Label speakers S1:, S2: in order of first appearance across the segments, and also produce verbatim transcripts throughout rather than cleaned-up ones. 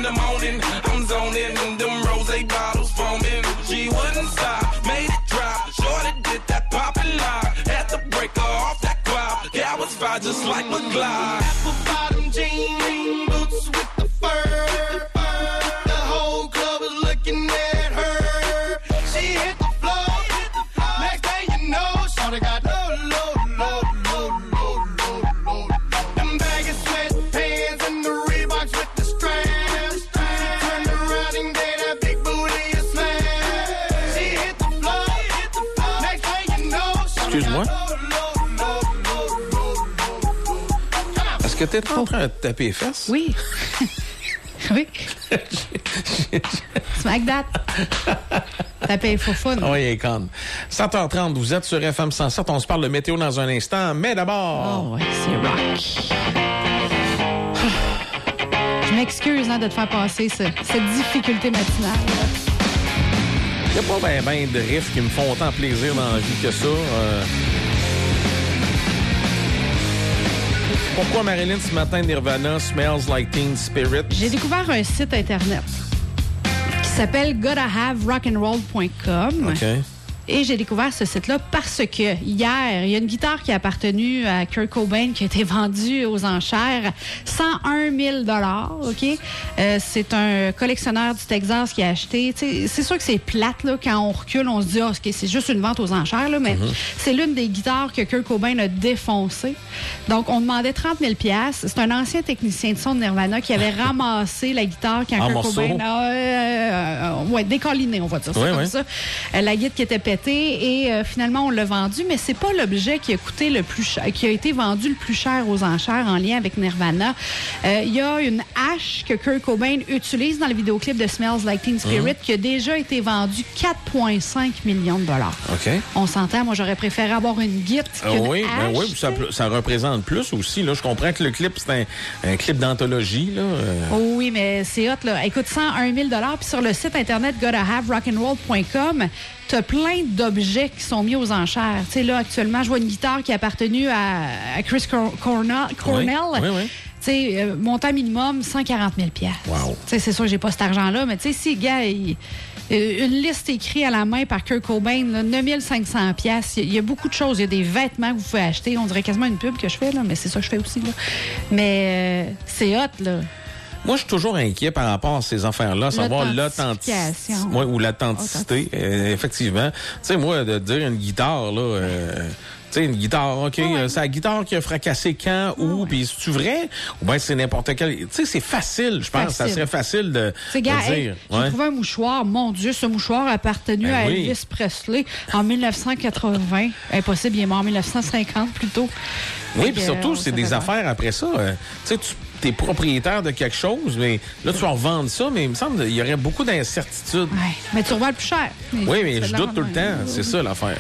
S1: in the morning, I'm zoning, and them rose bottles foaming. She wouldn't stop, made it drop. Shorty did that poppin' lock. Had to break her off that guap. Yeah, I was fine just like McGlide. Apple bottom jean boots with the fur. The whole club was looking at her. She hit the floor. Next thing you know, shorty got low, low, low, low, low, low, low. Them baggy sweatpants and the Reeboks with the straps. Turned around and gave that big booty a smash. She hit the floor. Next thing you know,
S2: excuse-moi. Est-ce que tu es en train de taper les fesses?
S3: Oui. Oui. Smack that. Taper faux fun.
S2: Oui, elle est conne. sept heures trente, vous êtes sur F M cent sept. On se parle de météo dans un instant, mais d'abord...
S3: Oh, oui, c'est rock. Je m'excuse hein, de te faire passer ce, cette difficulté matinale.
S2: Il n'y a pas bien ben de riffs qui me font autant plaisir dans la vie que ça. Euh... Pourquoi, Marilyn, ce matin, Nirvana, Smells Like Teen Spirit?
S3: J'ai découvert un site Internet qui s'appelle gotta have rock and roll point com.
S2: OK.
S3: Et j'ai découvert ce site-là parce que hier, il y a une guitare qui a appartenu à Kurt Cobain qui a été vendue aux enchères cent un mille dollars. OK? Euh, c'est un collectionneur du Texas qui a acheté. T'sais, c'est sûr que c'est plate là, quand on recule, on se dit ah, okay, c'est juste une vente aux enchères, là, mais mm-hmm. c'est l'une des guitares que Kurt Cobain a défoncée. Donc, on demandait trente mille dollars. C'est un ancien technicien de son de Nirvana qui avait ramassé la guitare quand
S2: en
S3: Kurt
S2: morceaux.
S3: Cobain a euh, euh, ouais, décolliné, on va dire ça
S2: oui,
S3: comme
S2: oui.
S3: ça. Euh, la guitare qui était pétée. Et euh, finalement, on l'a vendu, mais c'est pas l'objet qui a coûté le plus cher, qui a été vendu le plus cher aux enchères en lien avec Nirvana. Euh, il y a une hache que Kurt Cobain utilise dans le vidéoclip de Smells Like Teen Spirit mm-hmm. qui a déjà été vendue quatre virgule cinq millions de dollars.
S2: OK.
S3: On s'entend, moi, j'aurais préféré avoir une guitare
S2: euh,
S3: qu'une
S2: oui,
S3: hache.
S2: Ben oui, ça, ça représente plus aussi. Là. Je comprends que le clip, c'est un, un clip d'anthologie. Là. Euh...
S3: Oh oui, mais c'est hot, là. Écoute, cent un mille dollars. Puis sur le site Internet gotta have rock and roll point com, t'as plein d'objets qui sont mis aux enchères. Tu sais, là, actuellement, je vois une guitare qui a appartenu à, à Chris Cor- Cornell. Cornell.
S2: Oui, oui, oui.
S3: Tu sais, euh, montant minimum, cent quarante mille dollars.
S2: Wow.
S3: Tu sais, c'est sûr que j'ai pas cet argent-là, mais tu sais, si, gars, il, euh, une liste écrite à la main par Kurt Cobain, là, neuf mille cinq cents dollars. Il y a beaucoup de choses. Il y a des vêtements que vous pouvez acheter. On dirait quasiment une pub que je fais, là, mais c'est ça que je fais aussi, là. Mais euh, c'est hot, là.
S2: Moi, je suis toujours inquiet par rapport à ces affaires-là, savoir l'authenticité ouais, ou l'authenticité. Euh, effectivement. Tu sais, moi, de dire une guitare, là... Euh, tu sais, une guitare, OK, ouais. euh, c'est la guitare qui a fracassé quand, où, puis c'est-tu vrai? Ou bien c'est n'importe quel... Tu sais, c'est facile, je pense. Facile. Ça serait facile de, de
S3: gars,
S2: dire.
S3: Hey,
S2: ouais.
S3: J'ai trouvé un mouchoir. Mon Dieu, ce mouchoir a appartenu ben à oui. Elvis Presley en dix-neuf cent quatre-vingts. Impossible, il est mort en dix-neuf cent cinquante, plutôt.
S2: Oui,
S3: puis
S2: que, surtout, euh, c'est des affaires après ça. Euh, tu sais, tu t'es propriétaire de quelque chose, mais là, tu vas revendre ça, mais il me semble qu'il y aurait beaucoup d'incertitudes.
S3: Ouais, mais tu revends le plus cher.
S2: Mais oui, mais je doute tout le temps. C'est ça, l'affaire.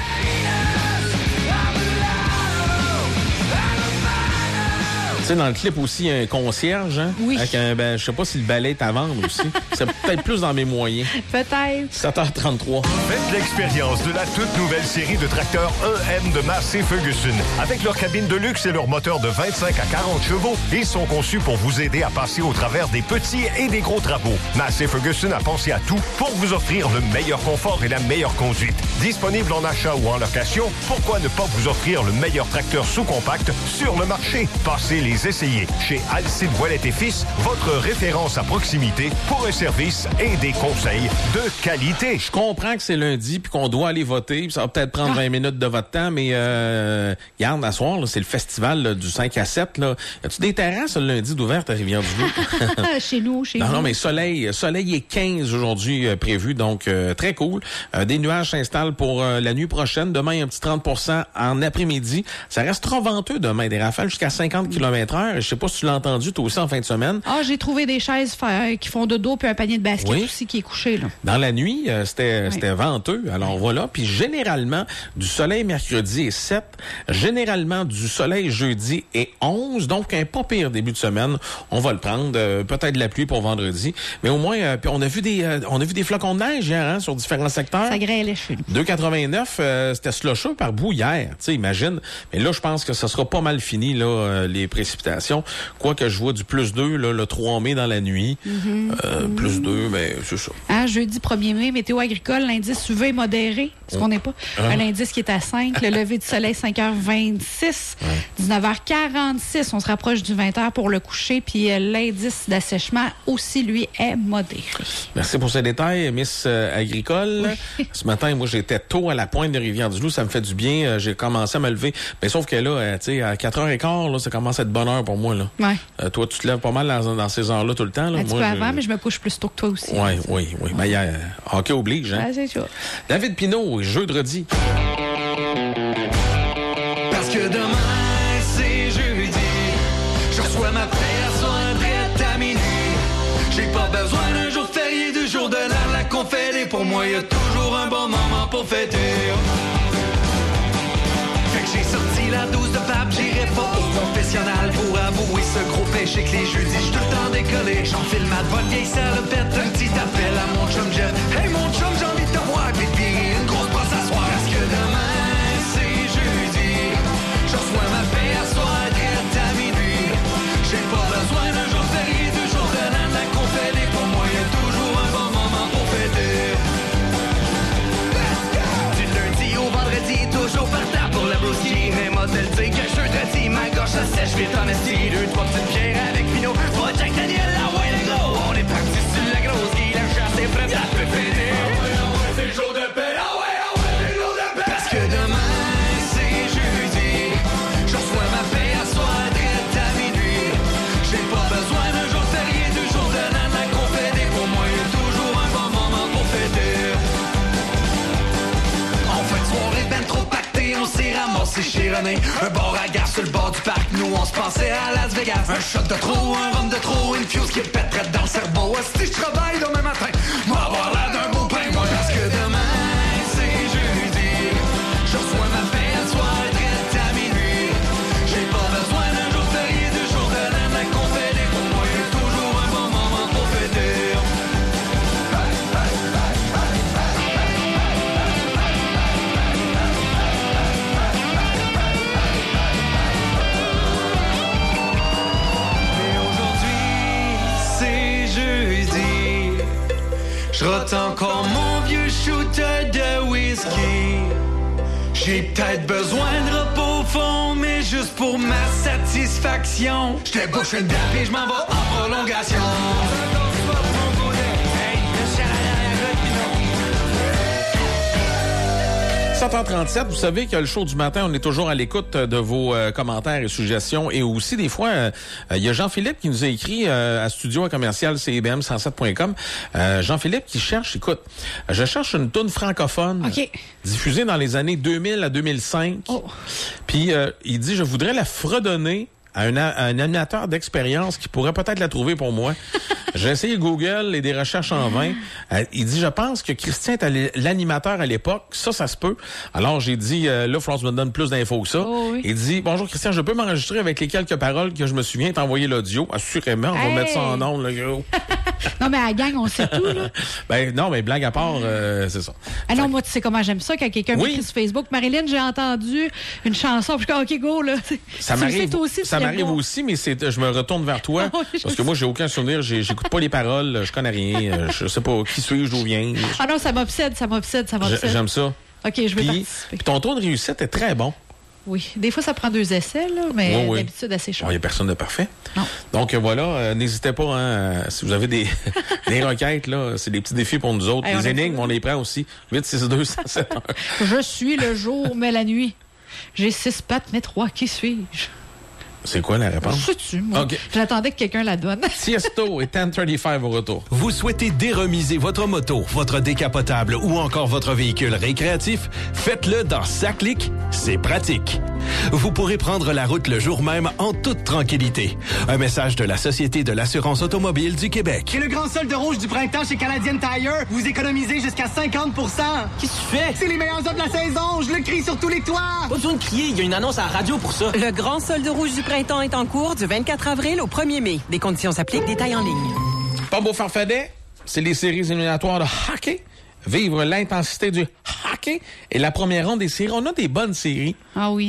S2: Tu sais, dans le clip aussi, il y a un concierge, hein?
S3: Oui.
S2: Avec un, ben, je sais pas si le balai est à vendre aussi. C'est peut-être plus dans mes moyens.
S3: Peut-être.
S2: sept heures trente-trois.
S4: Faites l'expérience de la toute nouvelle série de tracteurs E M de Massey Ferguson. Avec leur cabine de luxe et leur moteur de vingt-cinq à quarante chevaux, ils sont conçus pour vous aider à passer au travers des petits et des gros travaux. Massey Ferguson a pensé à tout pour vous offrir le meilleur confort et la meilleure conduite. Disponible en achat ou en location, pourquoi ne pas vous offrir le meilleur tracteur sous-compact sur le marché? Passez les essayer. Chez Alcide Ouellet et Fils, votre référence à proximité pour un service et des conseils de qualité.
S2: Je comprends que c'est lundi puis qu'on doit aller voter, puis ça va peut-être prendre ah. vingt minutes de votre temps, mais euh, regarde, à soir, là, c'est le festival là, du cinq à sept. Là. Y a-tu des terrasses le lundi d'ouvertes à Rivière-du-Loup?
S3: Chez nous, chez
S2: non,
S3: vous.
S2: Non, mais soleil, soleil est quinze aujourd'hui euh, prévu, donc euh, très cool. Euh, des nuages s'installent pour euh, la nuit prochaine. Demain, il y a un petit trente pour cent en après-midi. Ça restera venteux demain, des rafales jusqu'à cinquante kilomètres heure. Je sais pas si tu l'as entendu toi aussi en fin de semaine.
S3: Ah, j'ai trouvé des chaises qui font de dos puis un panier de basket oui. aussi qui est couché, là.
S2: Dans la nuit, euh, c'était, oui. c'était venteux. Alors oui. voilà. Puis généralement, du soleil mercredi et sept. Généralement, du soleil jeudi et onze. Donc, un pas pire début de semaine. On va le prendre. Euh, peut-être de la pluie pour vendredi. Mais au moins, euh, puis on a vu des euh, on a vu des flocons de neige hier hein, sur différents secteurs.
S3: Ça grêlait chez nous.
S2: deux virgule quatre-vingt-neuf, euh, c'était slusheux par bout hier. Tu sais, imagine. Mais là, je pense que ça sera pas mal fini, là, euh, les précipitations précipitations. Quoique je vois du plus deux là, le trois mai dans la nuit. Mm-hmm. Euh, mm-hmm. Plus deux, mais c'est ça.
S3: Hein, jeudi premier mai, météo agricole, l'indice U V modéré, ce qu'on n'est pas. Hein? Un indice qui est à cinq, le lever du soleil cinq heures vingt-six, ouais. dix-neuf heures quarante-six, on se rapproche du vingt heures pour le coucher, puis euh, l'indice d'assèchement aussi, lui, est modéré.
S2: Merci pour ces détails, Miss euh, Agricole. Oui. Ce matin, moi, j'étais tôt à la pointe de Rivière-du-Loup, ça me fait du bien. Euh, j'ai commencé à me lever, mais sauf que là, euh, tu sais, à quatre heures quinze, là, ça commence à être bonne heure pour moi, là.
S3: Ouais.
S2: Euh, toi, tu te lèves pas mal dans, dans ces heures-là tout le temps, là.
S3: Un petit
S2: moi,
S3: peu avant, je... mais je me couche plus tôt que toi aussi.
S2: Oui, hein, oui, oui. Ben, il y a euh, hockey oblige, hein.
S3: Ah, c'est sûr.
S2: David Pinault, jeudi.
S5: Parce que demain, c'est jeudi. Je reçois ma personne prête à minuit. J'ai pas besoin d'un jour férié, deux jours de l'an, la conférée. Pour moi, y a toujours un bon moment pour fêter. Fait que j'ai sorti la douce de pape, j'irai pas au confessionnal pour avouer ce gros péché que les jeudis, j'suis tout le temps décollé. J'enfile ma bonne vieille salopette, un petit appel à mon chum Jeff. Hey mon chum, j'ai envie de te voir, puis de virer une grosse brosse à soir. Parce que demain, c'est jeudi. Je reçois ma paix à soir, traite à minuit. J'ai pas besoin d'un jour férié, deux jours de l'an, de la conférée. Pour moi, y a toujours un bon moment pour fêter. Du lundi au vendredi, toujours partant pour la brousquille. Mais moi, te le dire que jeudi, ma gorge ça sèche vite en esti. Deux, trois petites bières avec Pinot. Pas Jack Daniel, la ouais, les gros. On est parti sur la grosse guille, la chasse est prête, ça peut finir. Ah ouais, ah ouais, c'est le jour de paix. Ah ouais, ah ouais, c'est le jour de paix. Parce que demain, c'est jeudi. Je reçois ma paix à soir, traite à minuit. J'ai pas besoin d'un jour férié, deux jours de l'an, de la conférée. Pour moi, y a toujours un bon moment pour fêter. En fin de soirée, ben trop pacté, on s'est ramassé chez René. Un bar à gare sur le bord du parc, nous on se pensait à Las Vegas. Un shot de trop, un rhum de trop, une fuse qui pèterait dans le cerveau. Si je travaille demain matin, moi avoir l'air d'un beau pain, moi. Parce que demain, c'est jeudi. Je reçois ma paix à soir, traite à minuit. J'ai pas besoin d'un jour férié, deux jours de l'an, de la conférée. Pour moi, y a toujours un bon moment pour fêter. Je rote encore mon vieux shooter de whisky. J'ai peut-être besoin de repos au fond, mais juste pour ma satisfaction. Je te bouche une dame et je m'en vais en prolongation.
S2: sept heures trente-sept, vous savez que le show du matin, on est toujours à l'écoute de vos euh, commentaires et suggestions. Et aussi, des fois, il euh, euh, y a Jean-Philippe qui nous a écrit euh, à studio à commercial c b m cent sept point com. Euh, Jean-Philippe qui cherche, écoute, je cherche une toune francophone
S3: okay.
S2: diffusée dans les années deux mille à deux mille cinq. Oh. Puis, euh, il dit, je voudrais la fredonner à un, à un animateur d'expérience qui pourrait peut-être la trouver pour moi. J'ai essayé Google et des recherches en vain. Euh, il dit, je pense que Christian était l'animateur à l'époque. Ça, ça se peut. Alors, j'ai dit, euh, là, France me donne plus d'infos que ça.
S3: Oh, oui.
S2: Il dit, bonjour Christian, je peux m'enregistrer avec les quelques paroles que je me souviens, t'envoyer l'audio. Assurément, on
S3: hey.
S2: va mettre ça en ondes, le gros.
S3: Non, mais à la gang, on sait tout, là.
S2: Ben, non, mais blague à part, euh, c'est ça.
S3: Ah non, moi, tu sais comment j'aime ça quand quelqu'un
S2: oui.
S3: m'écrit sur Facebook. Marilyn, j'ai entendu une chanson, puis je dis, OK, go, là.
S2: Ça m'arrive aussi, ça m'arrive aussi, mais c'est, je me retourne vers toi. Oh, oui, parce que moi, j'ai aucun souvenir, j'ai, j'écoute pas les paroles, je connais rien, je sais pas qui suis-je, d'où viens.
S3: Ah non, ça m'obsède, ça m'obsède, ça m'obsède.
S2: J'aime ça.
S3: OK, je vais
S2: puis,
S3: participer.
S2: Puis ton taux de réussite est très bon.
S3: Oui. Des fois, ça prend deux essais, là, mais oui, oui. d'habitude, assez chaud.
S2: Il n'y a personne de parfait.
S3: Non.
S2: Donc, voilà, euh, n'hésitez pas, hein, si vous avez des, des requêtes, là, c'est des petits défis pour nous autres. Hey, les énigmes, on les prend aussi. huit six deux cent sept heures.
S3: Je suis le jour, mais la nuit. J'ai six pattes, mais trois, qui suis-je?
S2: C'est quoi la réponse?
S3: Sais-tu, moi? Okay. J'attendais que quelqu'un la donne.
S2: Tiesto et dix trente-cinq au retour.
S6: Vous souhaitez déremiser votre moto, votre décapotable ou encore votre véhicule récréatif? Faites-le dans Saclic, c'est pratique. Vous pourrez prendre la route le jour même en toute tranquillité. Un message de la Société de l'assurance automobile du Québec.
S7: C'est le grand solde rouge du printemps chez Canadian Tire. Vous économisez jusqu'à cinquante pour cent.
S8: Qu'est-ce que tu fais?
S7: C'est les meilleurs offres de la saison. Je le crie sur tous les toits.
S8: Pas besoin de crier, il y a une annonce à la radio pour ça.
S9: Le grand solde rouge du printemps est en cours du vingt-quatre avril au premier mai. Des conditions s'appliquent, détails en ligne.
S2: Pas beau farfadet, c'est les séries éliminatoires de hockey. Vivre l'intensité du hockey et la première ronde des séries. On a des bonnes séries.
S3: Ah oui, hein?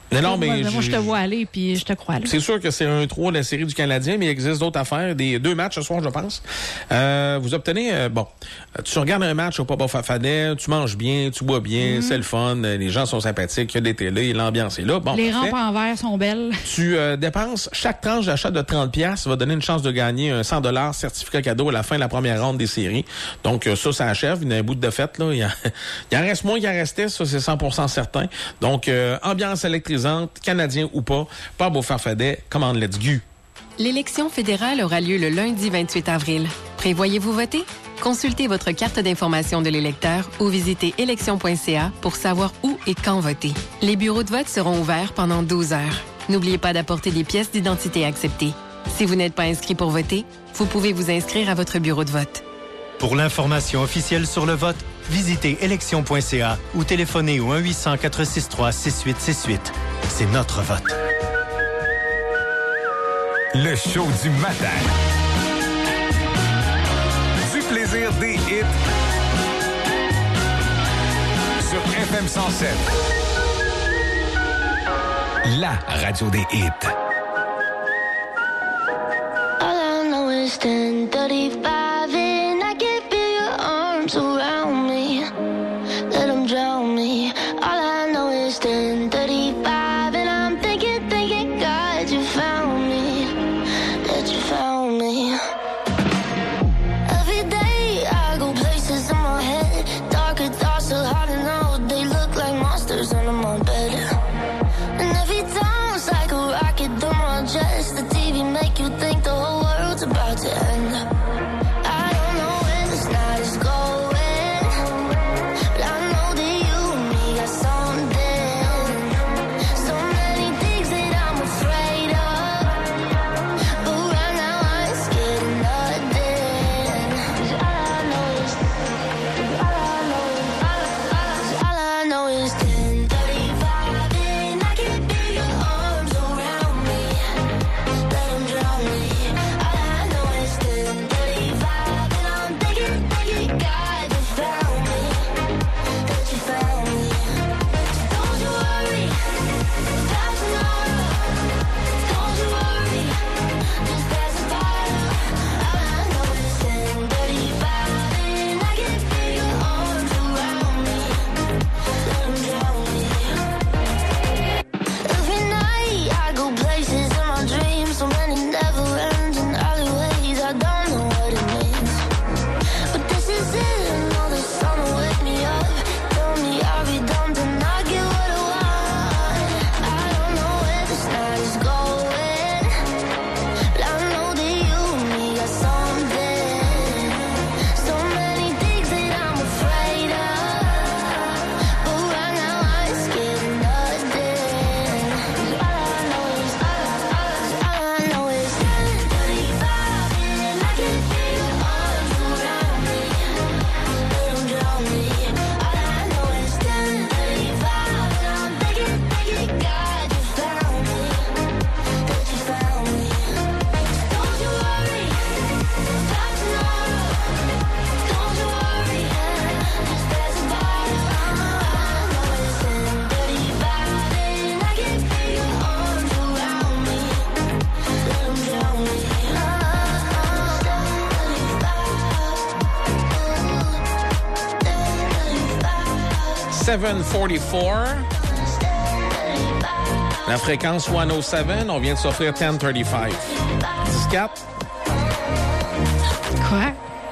S2: Mais non, mais
S3: moi, moi, je te vois aller, puis je te crois aller.
S2: C'est sûr que c'est un trois de la série du Canadien, mais il existe d'autres affaires. Des deux matchs ce soir, je pense. Euh, vous obtenez, euh, bon, tu regardes un match au Papa Fafadet, tu manges bien, tu bois bien, mm-hmm. c'est le fun, les gens sont sympathiques, il y a des télés, l'ambiance est là. Bon,
S3: les
S2: parfait.
S3: rampes en verre sont belles.
S2: Tu euh, dépenses, chaque tranche d'achat de trente piastres va donner une chance de gagner un cent dollars certificat cadeau à la fin de la première ronde des séries. Donc, euh, ça, ça achève. Il y a un bout de fête, là. Il, y a, il en reste moins qu'il en restait, ça, c'est cent pour cent certain. Donc, euh, ambiance électrisante, Canadien ou pas, pas beau farfadet, commande let's go.
S9: L'élection fédérale aura lieu le lundi vingt-huit avril. Prévoyez-vous voter? Consultez votre carte d'information de l'électeur ou visitez élection point c a pour savoir où et quand voter. Les bureaux de vote seront ouverts pendant douze heures. N'oubliez pas d'apporter des pièces d'identité acceptées. Si vous n'êtes pas inscrit pour voter, vous pouvez vous inscrire à votre bureau de vote.
S10: Pour l'information officielle sur le vote, visitez élection point c a ou téléphonez au un huit cents quatre cent soixante-trois six huit six huit. C'est notre vote.
S4: Le show du matin. Du plaisir des hits sur F M cent sept. La radio des hits.
S11: All I know is ten thirty-five and I can feel your arms around me. Let them drown me. All I know is ten thirty-five and I'm thinking, thinking, God, you found me. That you found me. Every day I go places in my head. Darker thoughts so hard to know. They look like monsters under my bed. And every time it's like a rocket through my chest. The T V make you think the whole world's about to end. I don't know where this night is going, but I know that you and me got something. So many things that I'm afraid of, but right now I ain't scared of nothing. 'Cause all I know is, all I know is, all I know is ten thirty-five and I can feel your arms around me. Let them drown me. All I know is ten thirty-five and I'm thinking, thinking, God, you found me. That you found me. Don't you worry about tomorrow. Don't you worry, just pass it by. All I know is ten thirty-five and I can feel your arms around me. Let them drown me. Every night I go places in my dreams, so many never ends in alleyways. I don't know what it means, but this is it. I know the sun will wake me up. Tell me I'll be dumb to not get what I want. I don't know where this night is going, but I know that you and me got something. So many things that I'm afraid of, but right now I ain't scared of nothing. 'Cause all I know is, all I know is ten thirty-five and I can feel your arms around me. Let them drown me. All I know is ten thirty-five and I'm thinking, thinking, God, you found me. That you found me. Don't you worry about tomorrow. Don't you worry, just pass it by. All I know is ten thirty-five and I can feel your arms around me. Let them drown me.
S2: sept forty-four. La fréquence cent sept, on vient de s'offrir dix trente-cinq. dix-quatre.
S3: Quoi?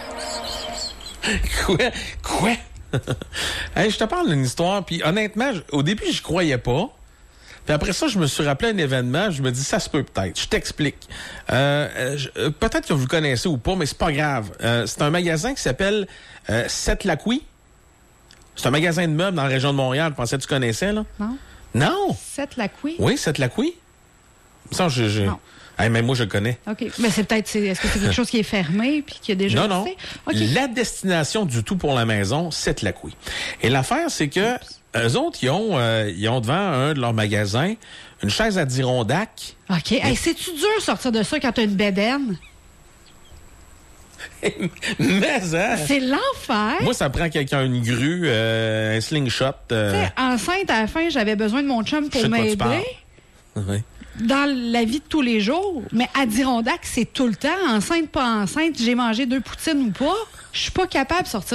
S2: Quoi? Quoi? Hey, je te parle d'une histoire, puis honnêtement, je- au début, je croyais pas. Puis après ça, je me suis rappelé un événement, je me dis, ça se peut peut-être. Je t'explique. Euh, euh, je- euh, peut-être que vous le connaissez ou pas, mais c'est pas grave. Euh, c'est un magasin qui s'appelle euh, Sept-Lacouille. C'est un magasin de meubles dans la région de Montréal. Je pensais que tu connaissais, là?
S3: Non?
S2: Non!
S3: Sept-Lacouille?
S2: Oui, Sept-Lacouille. Ça, je... je...
S3: Non.
S2: Hey, même moi, je le connais.
S3: OK. Mais c'est peut-être, c'est- est-ce que c'est quelque chose qui est fermé puis qui a déjà
S2: Non, non.
S3: existé? OK.
S2: La destination du tout pour la maison, c'est Lacouille. Et l'affaire, c'est que eux autres, ils ont, euh, ils ont devant un de leurs magasins une chaise à Dirondac.
S3: OK. Hey, c'est-tu dur de sortir de ça quand t'as une bédaine?
S2: Mais, hein?
S3: C'est l'enfer.
S2: Moi, ça prend quelqu'un, une grue, euh, un slingshot. Euh...
S3: Tu sais, enceinte, à la fin, j'avais besoin de mon chum pour m'aider.
S2: Oui.
S3: Dans la vie de tous les jours. Mais Adirondack, c'est tout le temps. Enceinte, pas enceinte, j'ai mangé deux poutines ou pas. Je suis pas capable de sortir